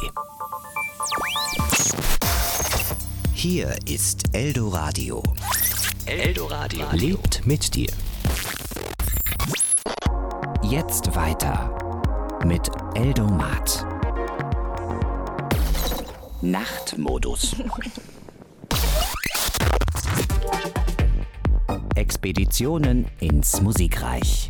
Hier ist Eldoradio. Eldoradio Lebt mit dir. Jetzt weiter mit Eldomat. Nachtmodus. Expeditionen ins Musikreich.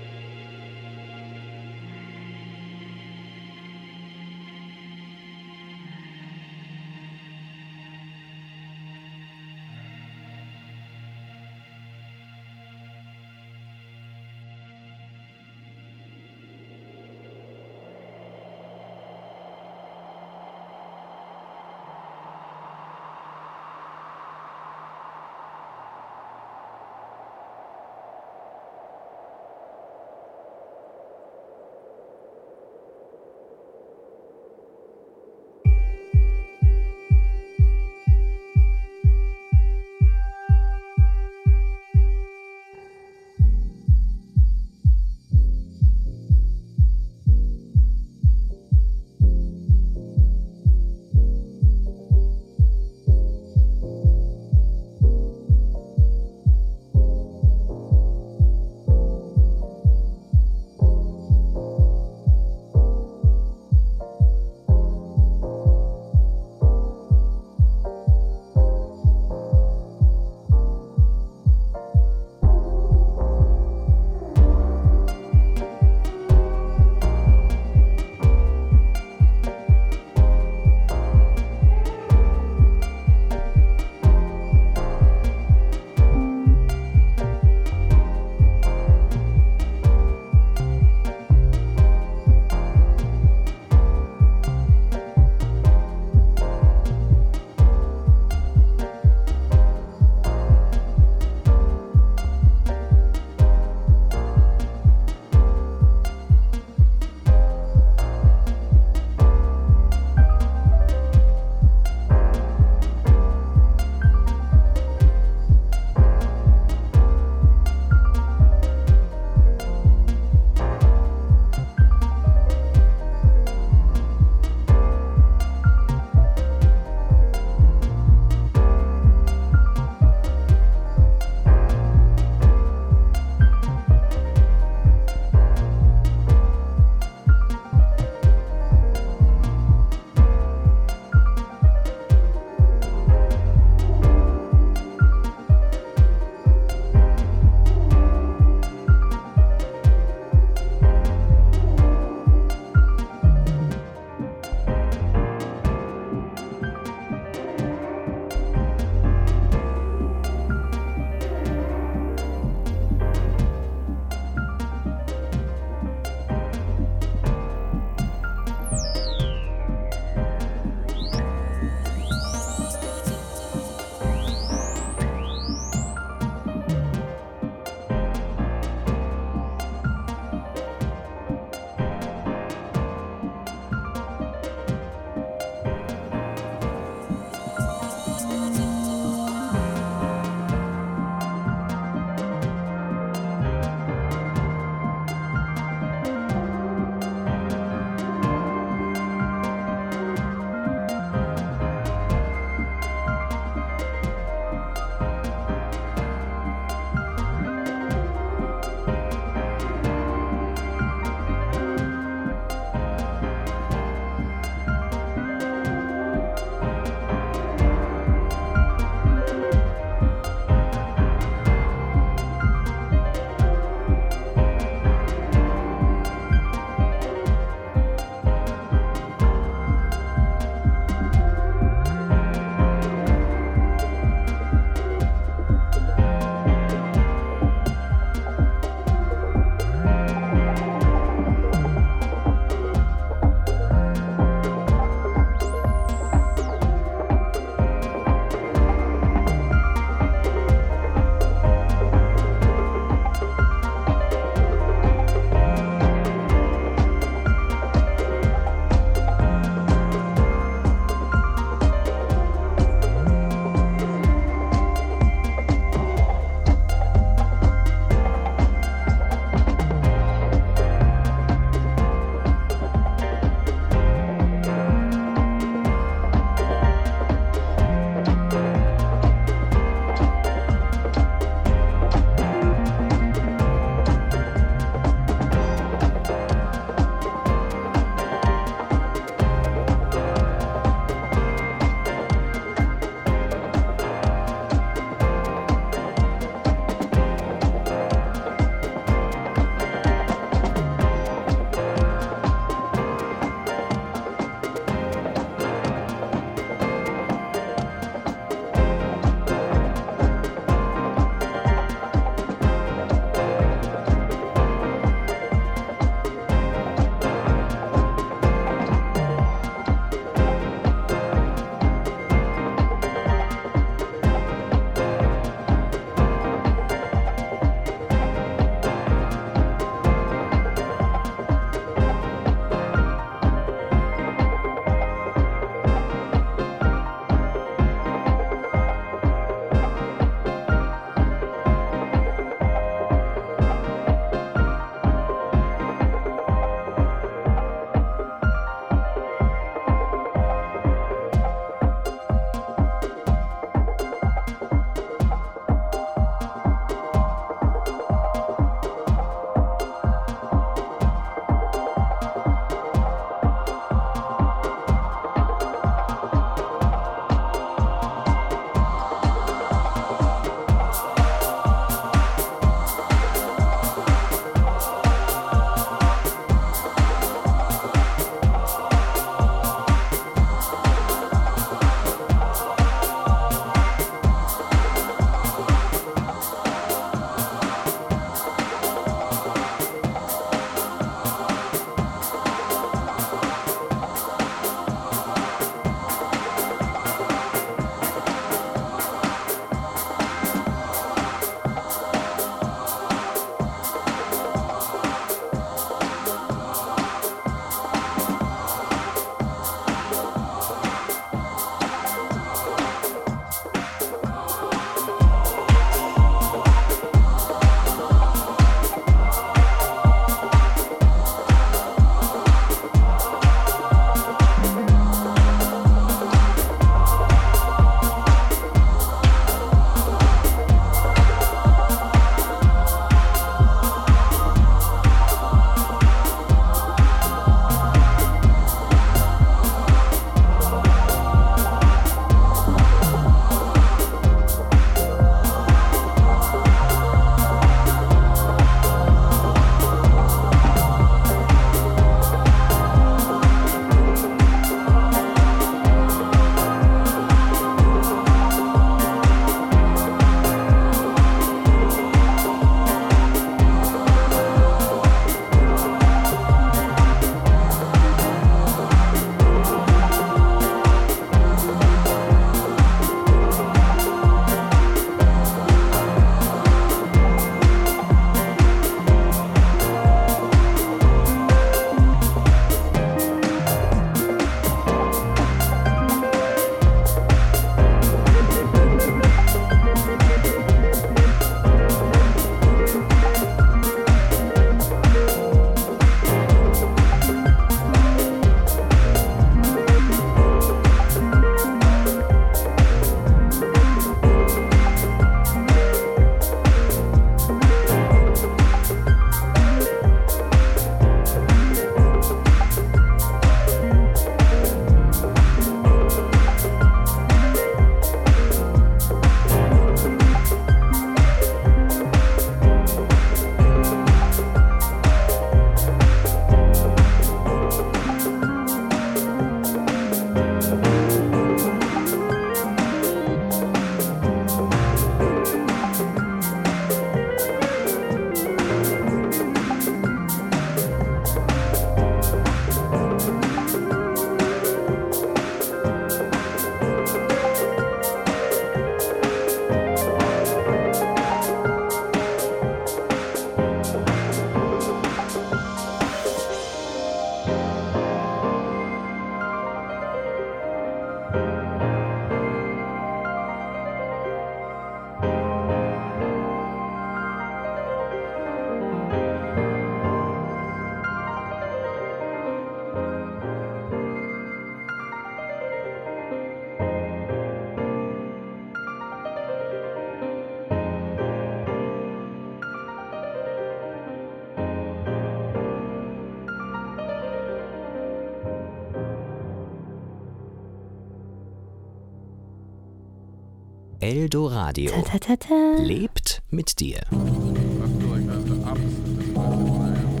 Eldoradio. Ta-ta-ta-ta. Lebt mit dir. I feel like that's the opposite of what I am.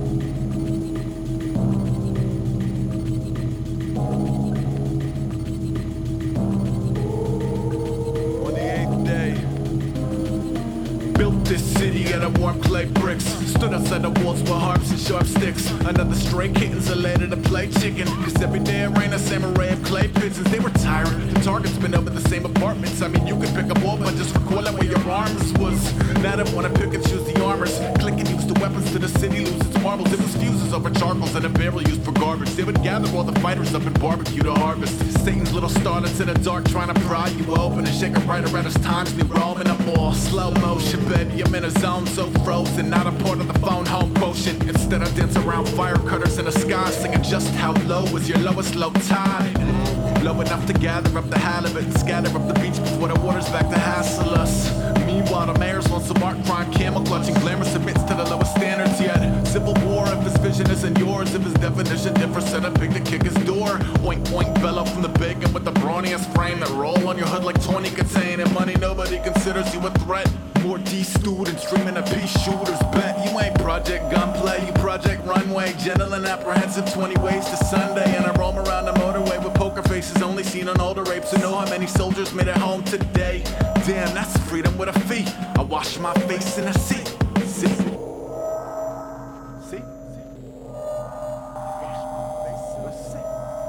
On the 8th day, built this city out of warm clay bricks. Stood outside the walls with harps and sharp sticks. Another stray kittens are later to play chicken. Cause every day it rained a same array of clay pigeons. They were tired. The target's been over the same apartments. I mean, you could pick up all, but just recall where your arms was. Now they wanna pick and choose the armors. Click and use the weapons to the city lose its marbles. It was fuses over charcoals and a barrel used for garbage. They would gather all the fighters up and barbecue to harvest. Satan's little starlets in the dark trying to pry you open and shake it right around his times. New Roman up all slow motion, baby. I'm in a zone so frozen, not a part of the phone home quotient. Instead I dance around fire cutters in the sky, singing just how low is your lowest low tide. Low enough to gather up the halibut and scatter up the beach before the water's back to hassle us. Meanwhile, the mayor's on some art crime, camel clutching, glamour submits to the lowest standards yet. Civil war, if his vision isn't yours, if his definition differs, set a pig to kick his door. Oink oink, bellow from the bacon with the brawniest frame that roll on your hood like 20 contain. And money, nobody considers you a threat. More D students dreaming of peace shooters. Bet you ain't Project Gunplay, you Project Runway. Gentle and apprehensive, 20 ways to Sunday. And I roam around the motorway with poker faces only seen on older rapes. To know how many soldiers made it home today. Damn, that's freedom with a fee. I wash my face in the sea. See? See? Wash my face in the sea.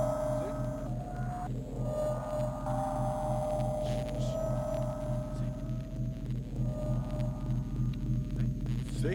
See?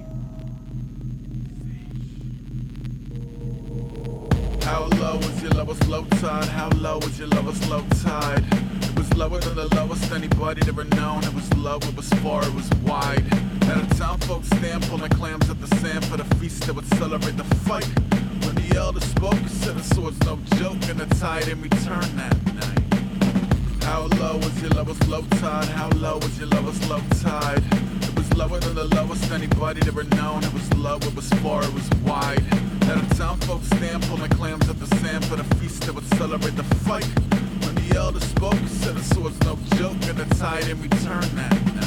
How low is your lowest low tide? How low is your lowest low tide? It was lower than the lowest anybody'd ever known. It was low, it was far, it was wide. At a town folks stand pulling clams at the sand for the feast that would celebrate the fight. When the elder spoke, he said the sword's no joke, and the tide in return that night. How low is your lowest low tide? How low is your lowest low tide? It was lower than the lowest anybody'd ever known. It was low, it was far, it was wide. At a town folks stand pulling clams at the sand for the feast that would celebrate the fight. When the elder spoke, he said the sword's no joke, and the tide in return that night.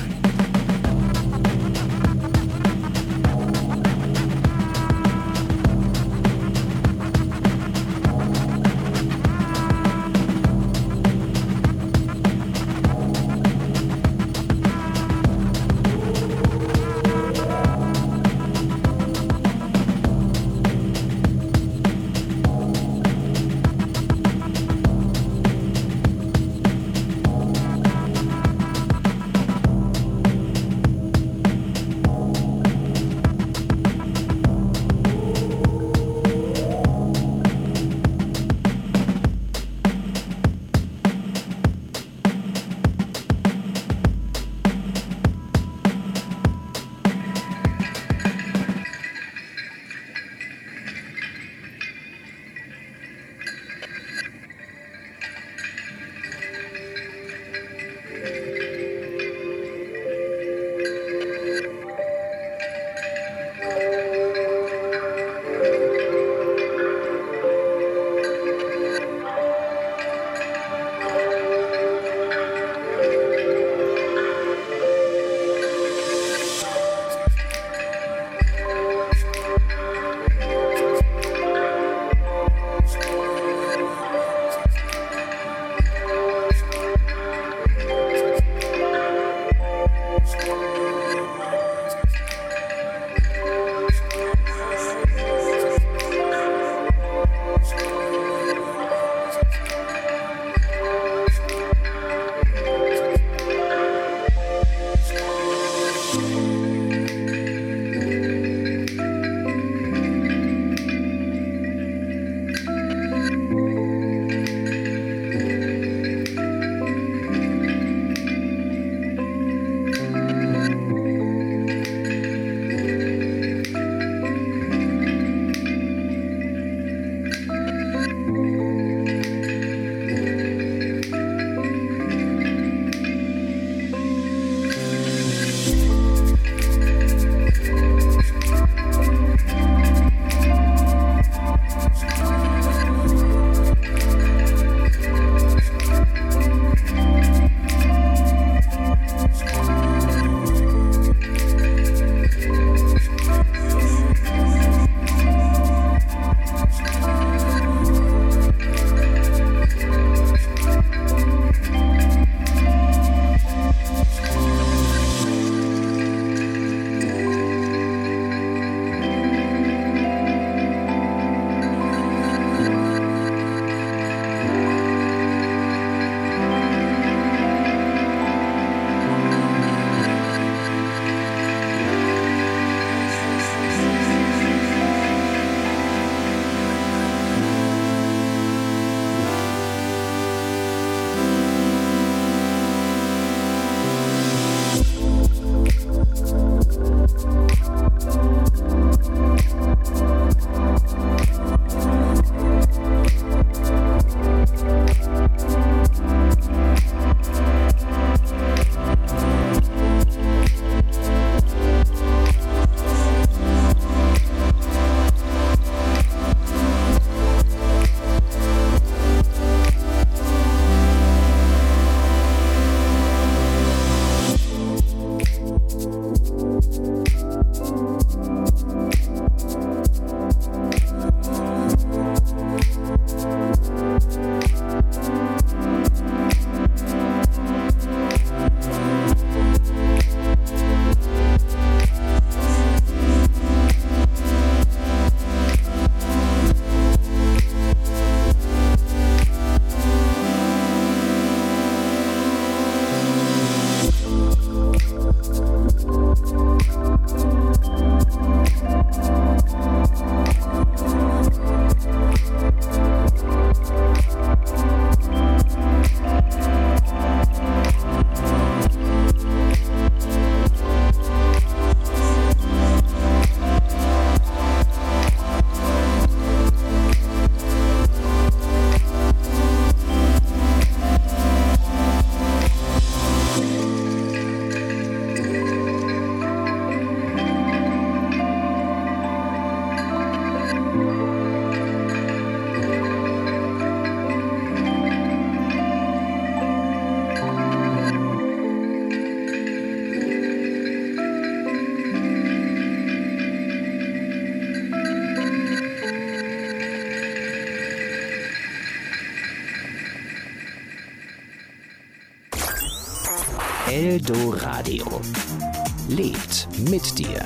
Eldoradio. Lebt mit dir.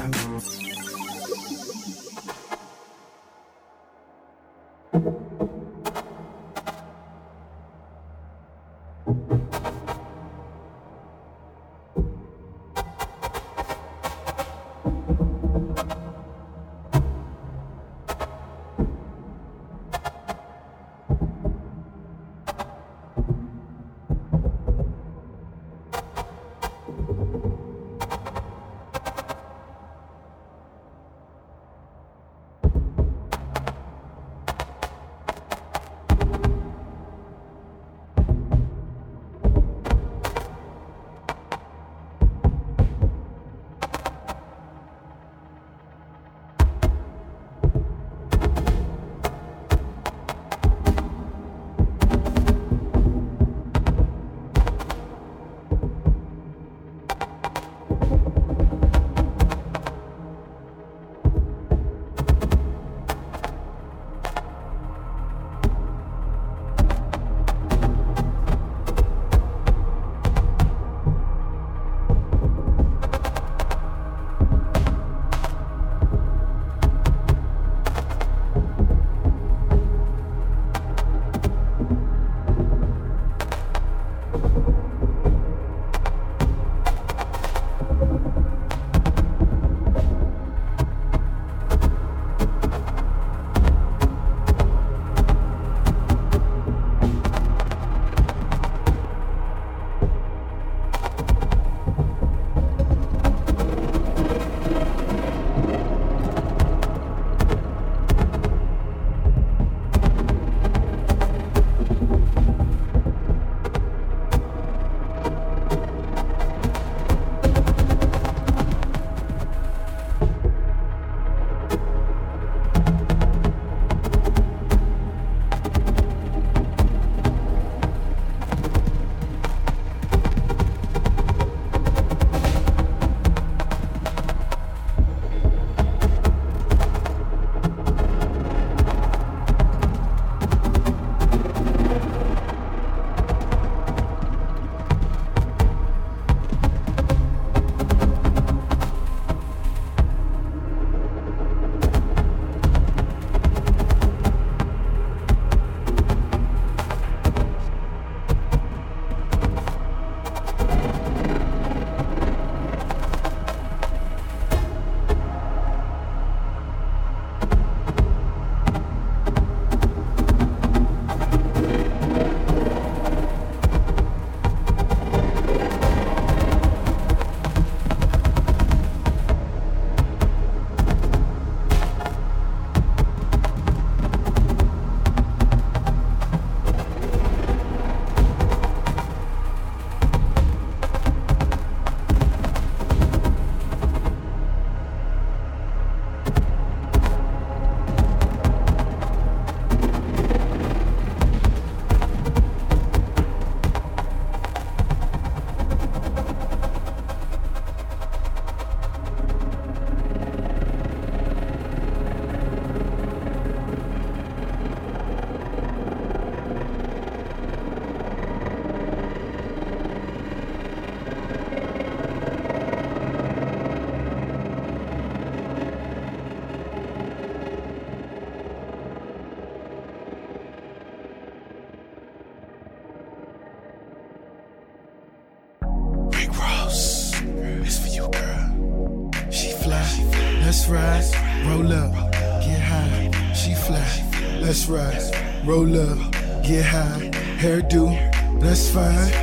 Let's ride, roll up, get high. She fly. Let's ride, roll up, get high. Hairdo, that's fine.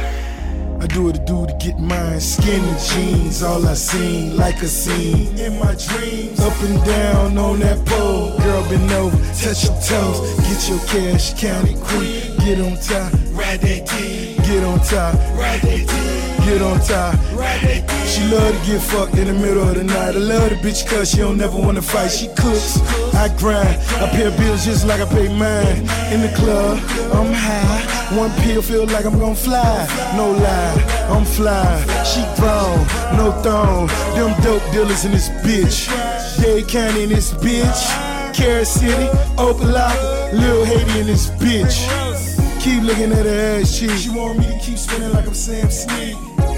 I do what I do to get mine. Skinny jeans, all I seen, like a scene in my dreams. Up and down on that pole, girl bend over, touch your toes. Get your cash, count it quick. Get on top, ride that D. Get on top, ride that D. Get on top, ride that D. She love to get fucked in the middle of the night. I love the bitch cause she don't never wanna fight. She cooks, I grind, I pay bills just like I pay mine. In the club, I'm high. One pill feel like I'm gon' fly. No lie, I'm fly. She grown, no throne. Them dope dealers in this bitch. Dade County in this bitch. Carrot City, Opa-locka, Lil Haiti in this bitch. Keep looking at her ass cheek. She want me to keep spinning like I'm Sam Sneak.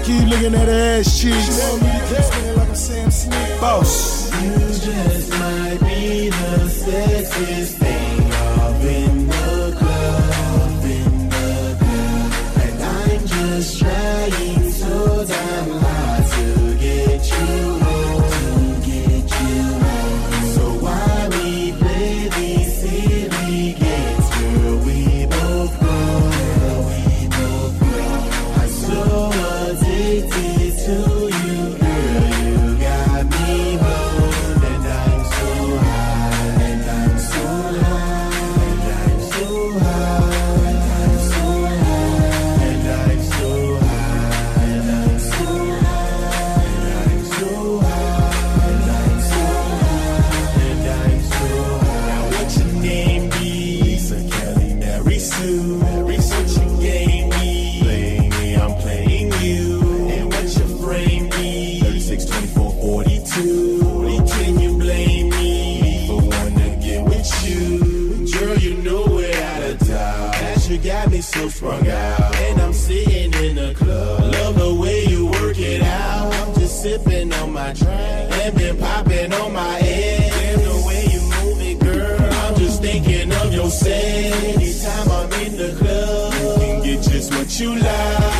Keep looking at her ass cheeks. She want me to keep spinning like I'm Sam Smith. Boss. You just might be the sexiest thing up in the club, and I'm just trying so damn hard to get you home, So why we play these silly games, girl? We both know, I'm so addicted to you, girl. You got me blown, and I'm so high, and I'm so high, and I'm so high, and I'm so high, and I'm so high, and I'm so high, and I'm so high, and I'm so high, and I'm so high. Now what your name be? Lisa, Kelly, Mary Sue. What you gave me? Playing me, I'm playing you. And what your frame be? 36, 24, 42. Can you blame me for wanting to get with you? Girl, you know without a doubt that you got me so sprung out. And I'm sitting in the club, love the way you work it out. I'm just sipping on my drink and been popping on my head. Damn the way you move it, girl, I'm just thinking of your set. Anytime I'm in the club, you can get just what you like.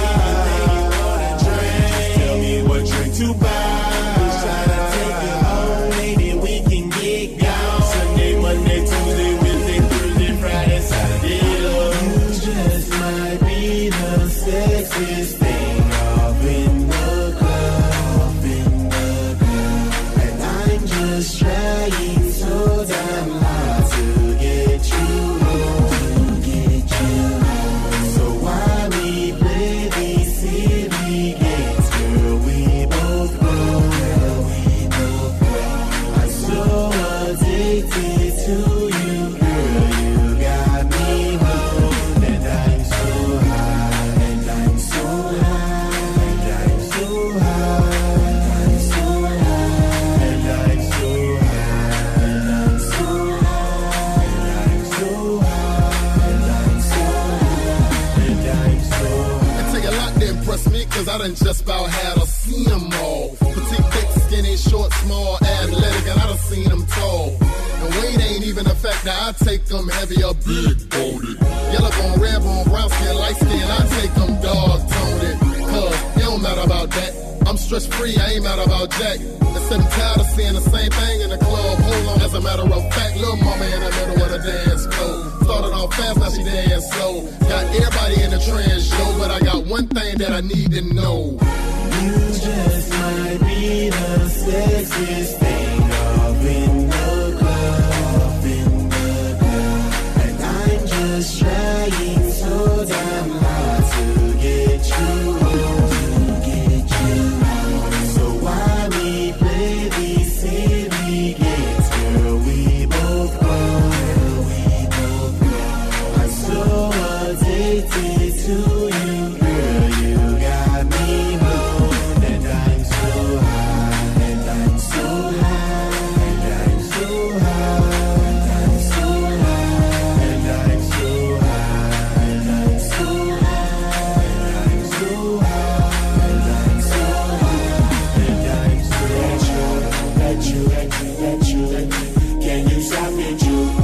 Just tell me what drink to buy. Tryna take you home, maybe we can get gone. Sunday, Monday, Tuesday, Wednesday, Thursday, Friday, Saturday, love. You just might be the sexiest thing up in the club, and I'm just trying so damn hard to get you home, So why we play these silly games, girl? We both know, I'm so addicted to you, girl. You got me blown, and I'm so high, and I'm so high, and I'm so high, and I'm so high, and I'm so high, and I'm so high, and I'm so high, and I'm so high, and I'm so high. It take a lot to impress me, cause I done just about had to see them all. Petite, thick, skinny, short, small, athletic, and I done seen them tall. And weight ain't even a factor, I take them heavy or big boned. Yellow bone, red bone, brown skin, light skin, I take them dog toned. Cause it don't matter about that. I'm stress free, I ain't mad about Jack. Except I'm tired of seeing the same thing in the club. Hold on, as a matter of fact, little mama in the middle of the dance floor. Started off fast, now she dance slow. Got everybody in the trance show, but I got one thing that I need to know. You just might be the sexiest thing up in the club, and I'm just trying so damn hard to get you home, So why we play these silly games, girl? We both know, I'm so addicted to you, girl. You got me blown, and I'm so high, and I'm so high, and I'm so high, and I'm so high, and I'm so high, and I'm so high, and I'm so high, and I'm so high, and I'm so high. Let you, can you stop it,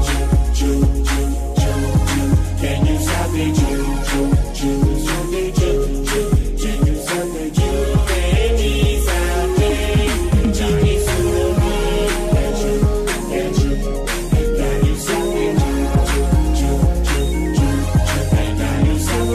can you stop it, can you stop it, baby, stop it, Johnny, can you stop it, can you stop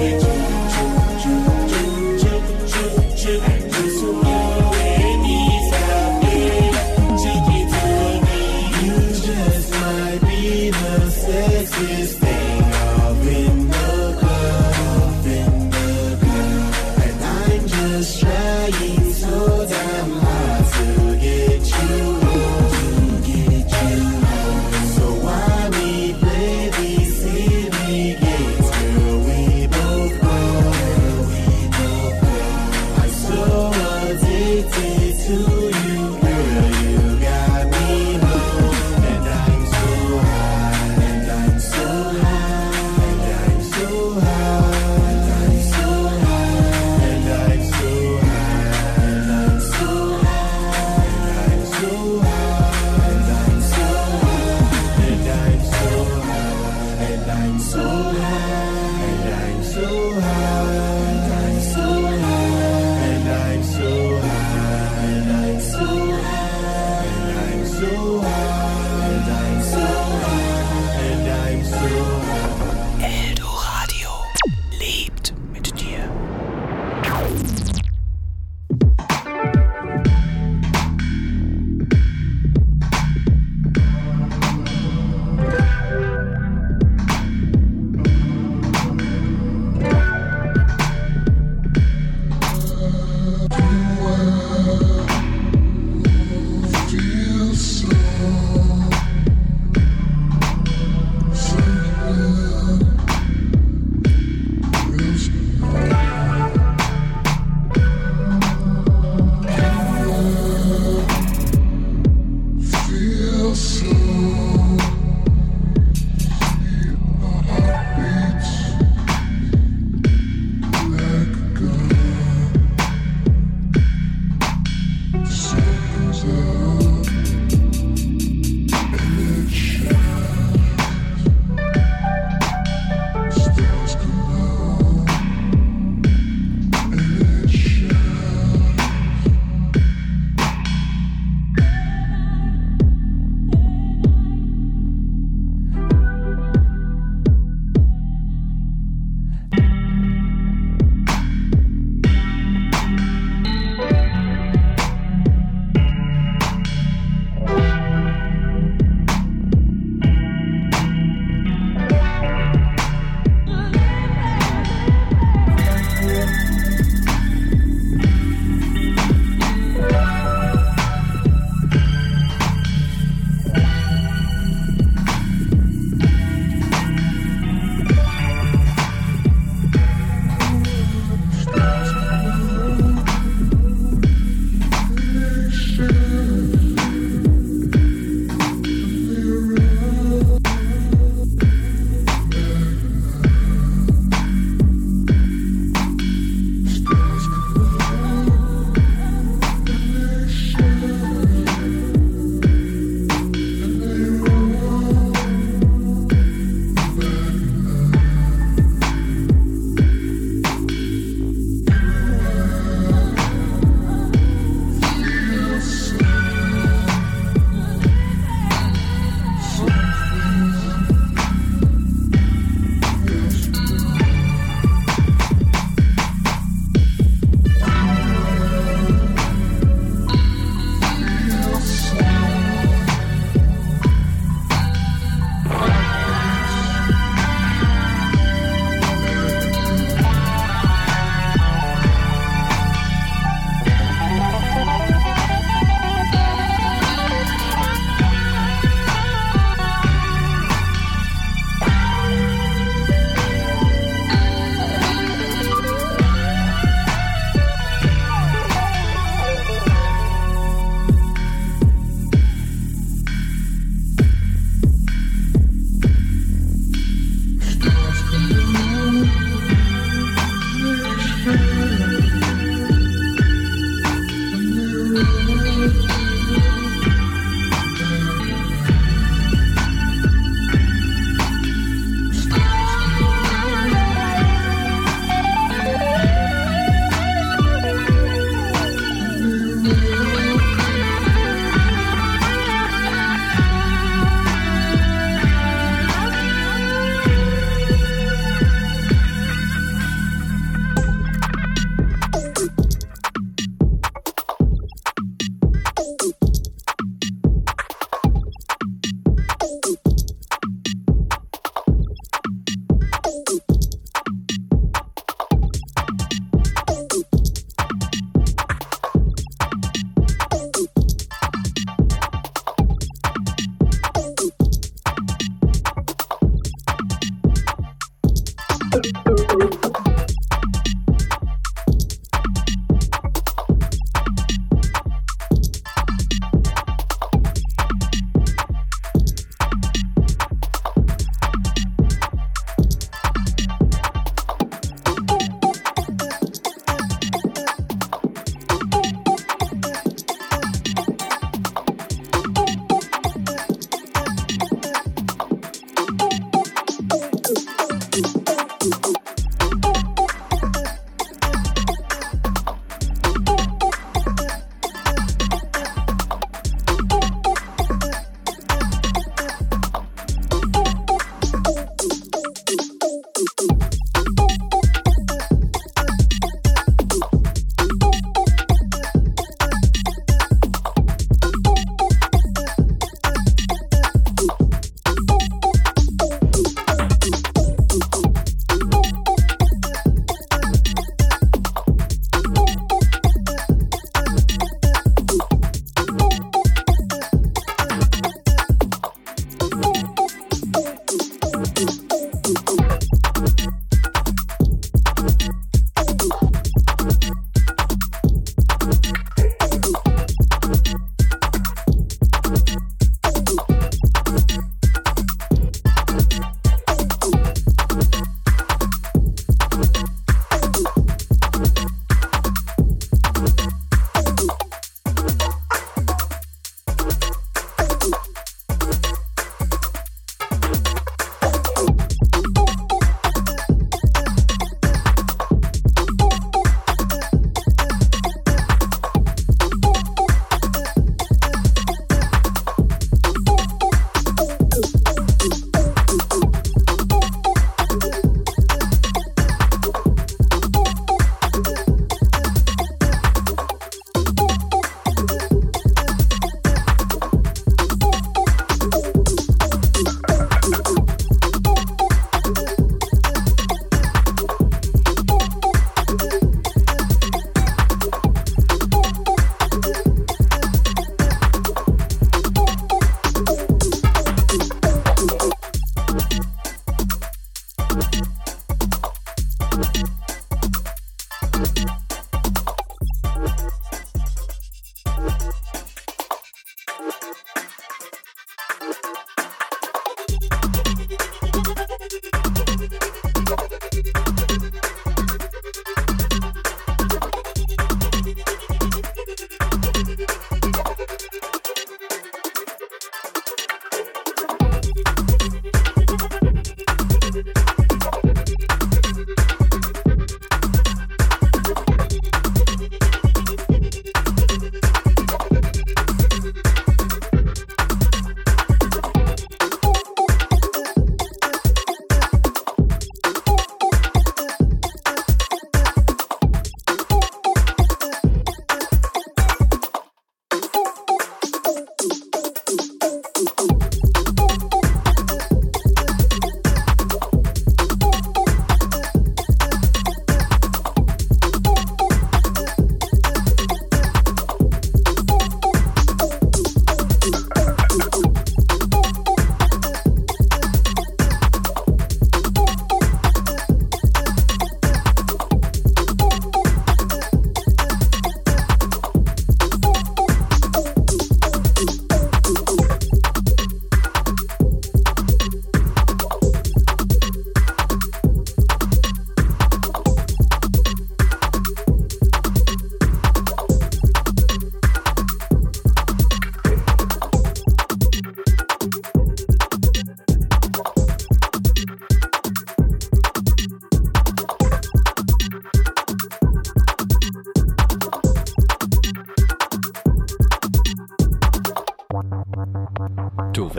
You just might be the sexiest thing up in the club, and I'm just trying so damn hard to get you home, So why we play these silly games, girl? We both know, I'm so addicted to you, girl. You got me blown, and I'm so high, and I'm so high. I'm so high, and I'm so high, and I'm so high, and I'm so high, and I'm so high, and I'm so high, and I'm so high, and I'm so high. Eldoradio lebt mit dir.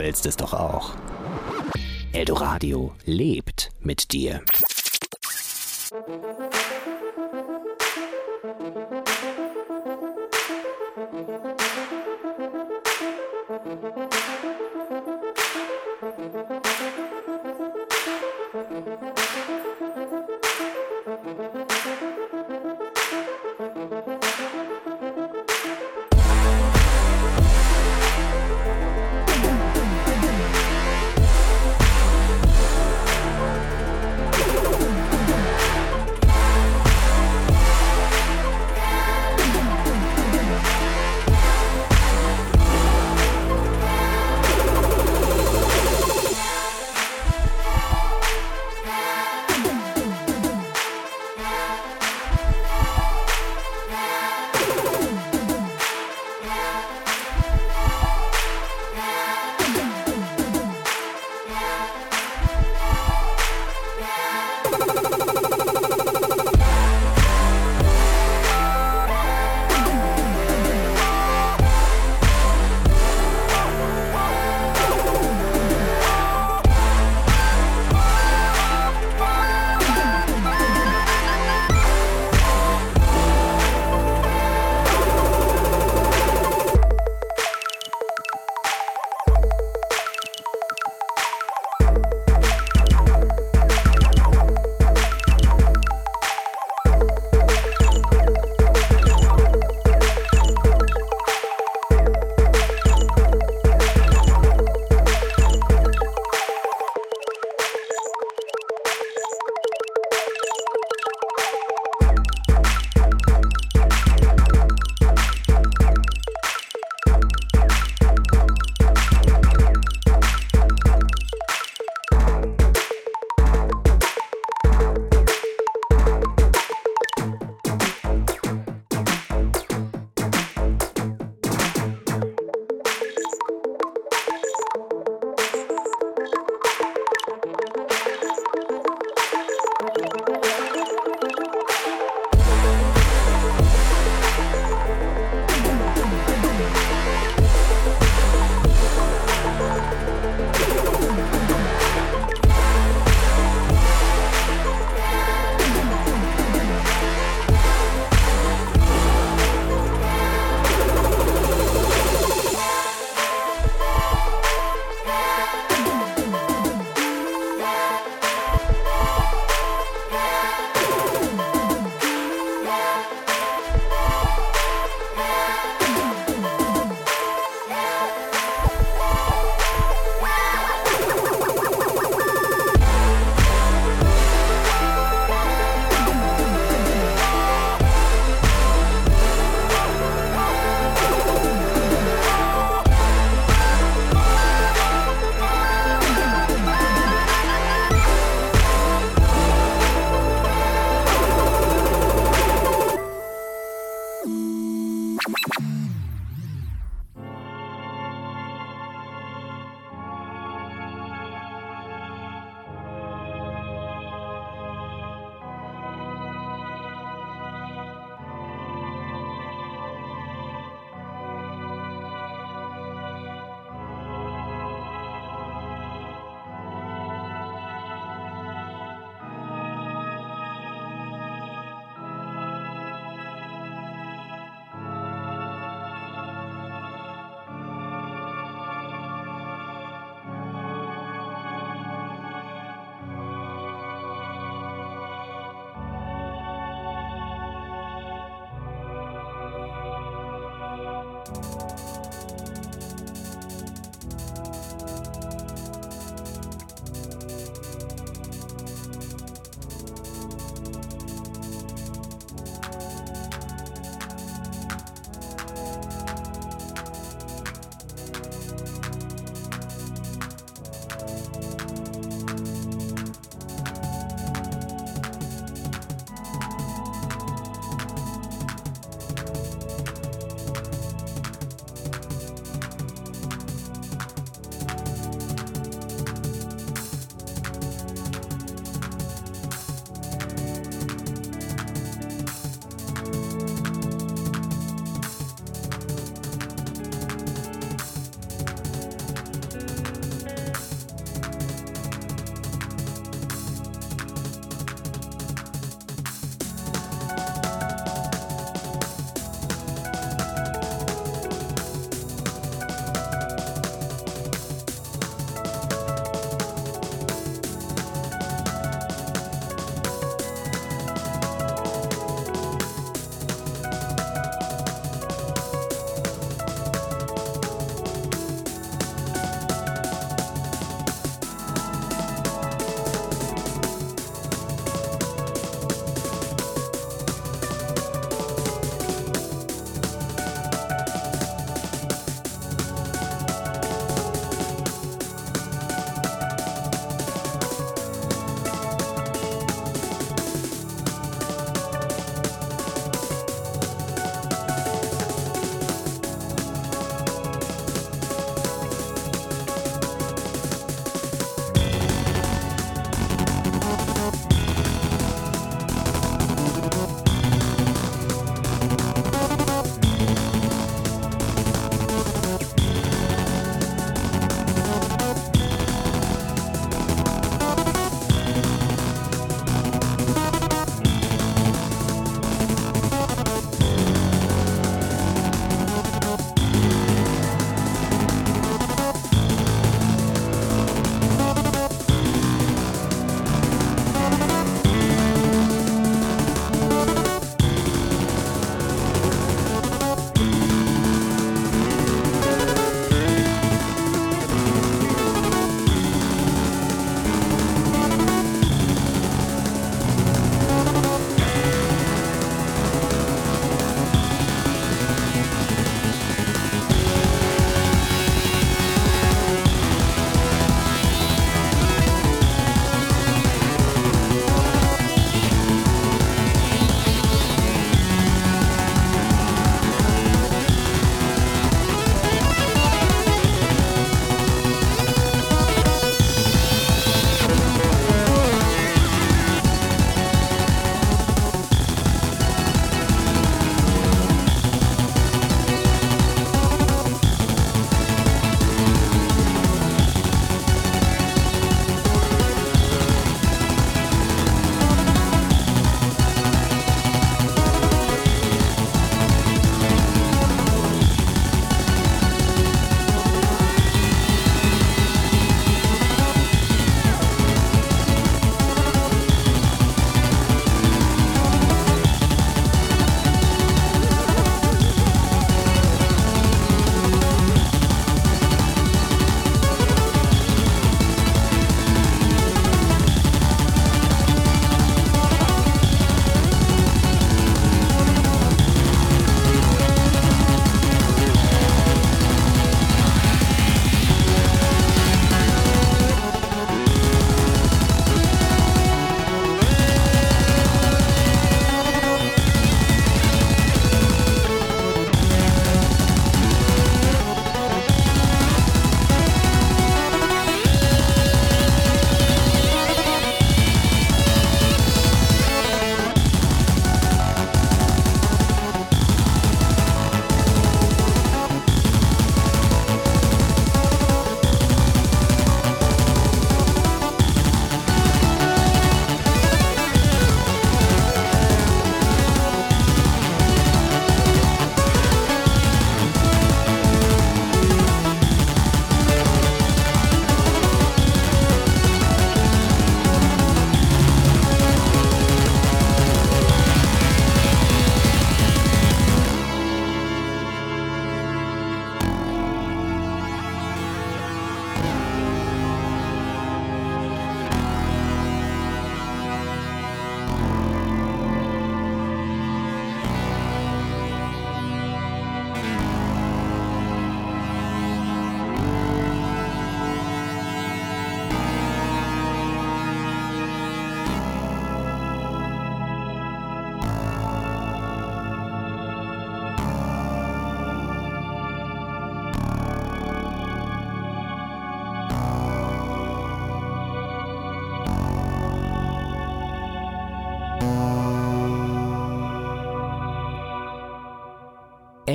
willst es doch auch. Eldoradio lebt mit dir.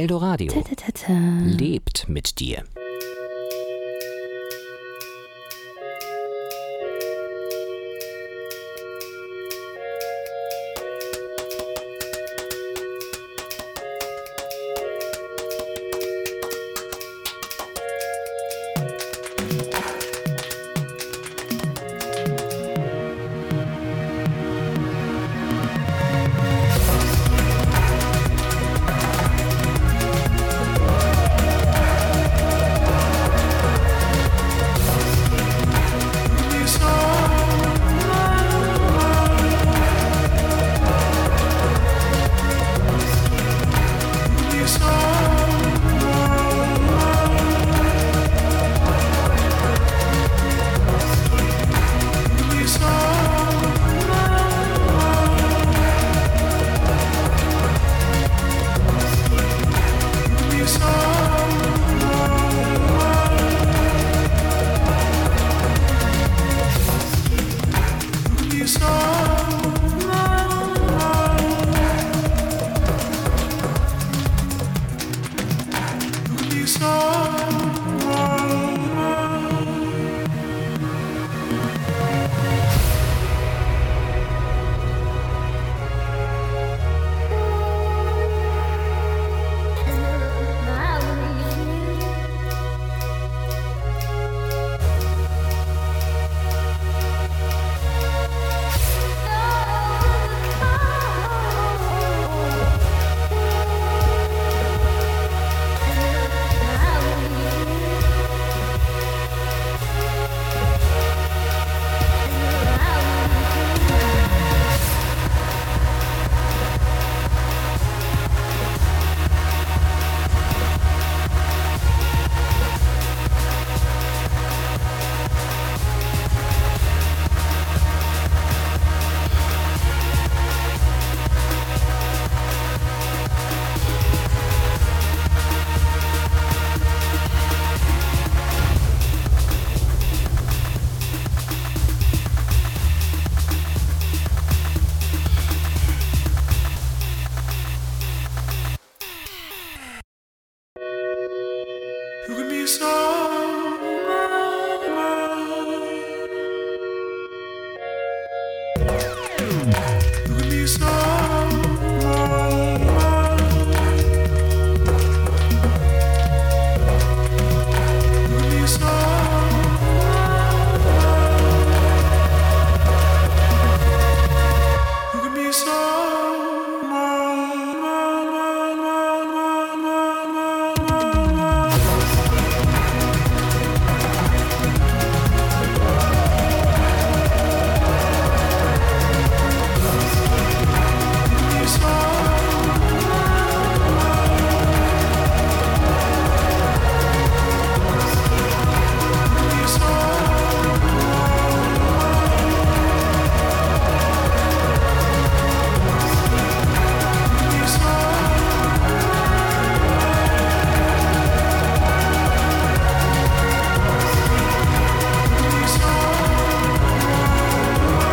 Eldoradio Ta-ta-ta-ta. lebt mit dir. You can be so